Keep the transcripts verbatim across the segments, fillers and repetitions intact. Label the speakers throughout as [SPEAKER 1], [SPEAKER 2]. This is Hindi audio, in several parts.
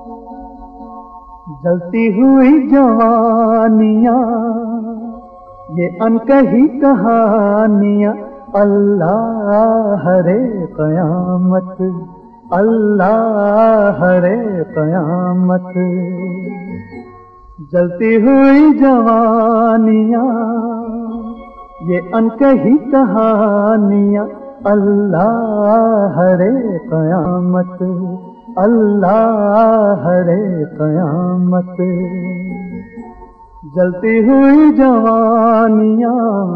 [SPEAKER 1] जलती हुई जवानियां, ये अनकही कहानियां, अल्लाह रे क़यामत, अल्लाह रे क़यामत। जलती हुई जवानियां, ये अनकही कहानियां, अल्लाह रे क़यामत, अल्लाह रे क़यामत। जलती हुई जवानियां।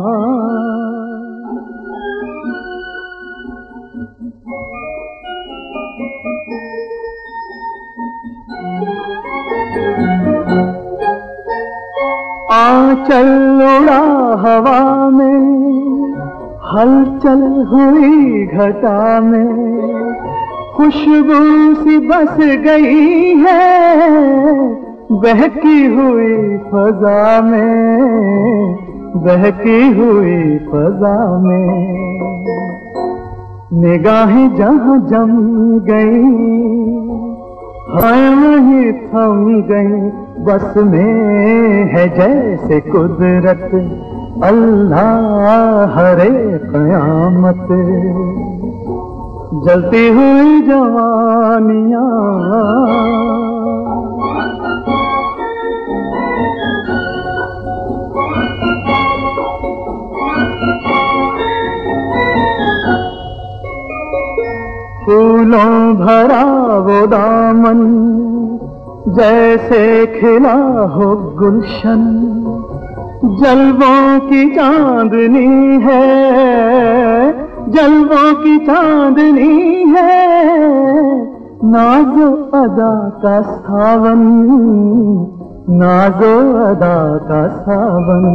[SPEAKER 1] आंचल उड़ा हवा में, हलचल हुई घटा में, खुशबू सी बस गई है बहकी हुई फजा में, बहकी हुई फजा में। निगाहें जहाँ जम गई, हाय वहीं थम गई, बस में है जैसे कुदरत, अल्लाह रे क़यामत। जलती हुई जवानियां। फूलों भरा वो दामन, जैसे खिला हो गुलशन, जलवों की चांदनी है, जलवों की चांदनी है, नाज़ो अदा का सावन, नाज़ो अदा का सावन।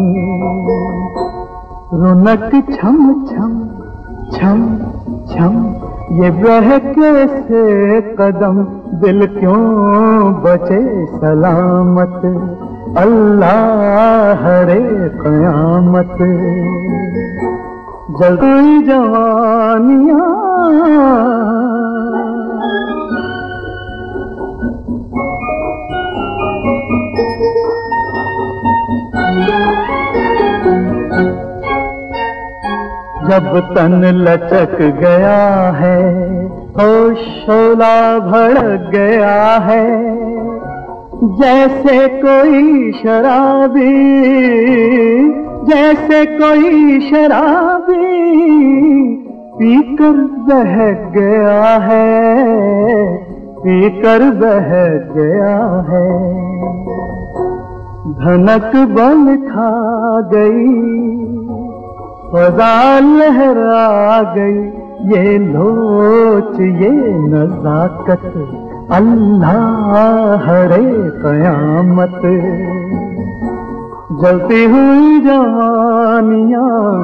[SPEAKER 1] रौनक छम छम छम छम, ये बहके से कदम, दिल क्यों बचे सलामत, अल्लाह रे क़यामत। जलती जवानियां। जब तन लचक गया है, होश शोला भड़क गया है, जैसे कोई शराबी, जैसे कोई शराबी पीकर बहक गया है, पीकर बहक गया है। धनक बन खा गई, फ़ज़ा लहरा गई, ये लोच ये नज़ाकत, अल्लाह रे क़यामत। जलती हुई जवानियां।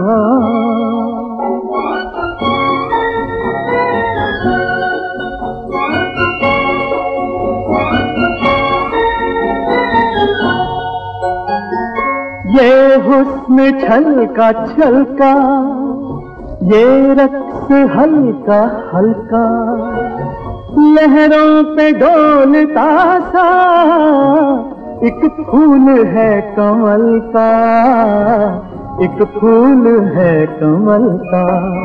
[SPEAKER 1] ये हुस्न छलका छलका, ये रक्स हल्का हल्का, लहरों पे डोलता सा, एक फूल है कमल का, एक फूल है कमल का।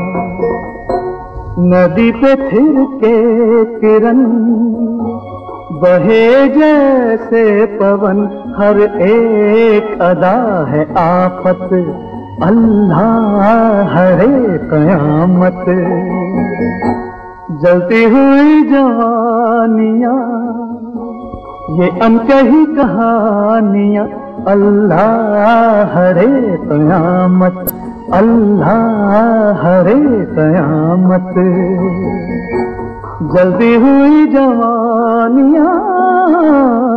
[SPEAKER 1] नदी पे फिर के किरण, बहे जैसे पवन, हर एक अदा है आफत, अल्लाह रे क़यामत। जलती हुई जवानियां, ये अनकही कहानियां, अल्लाह रे क़यामत, अल्लाह रे क़यामत। जलती हुई जवानियां।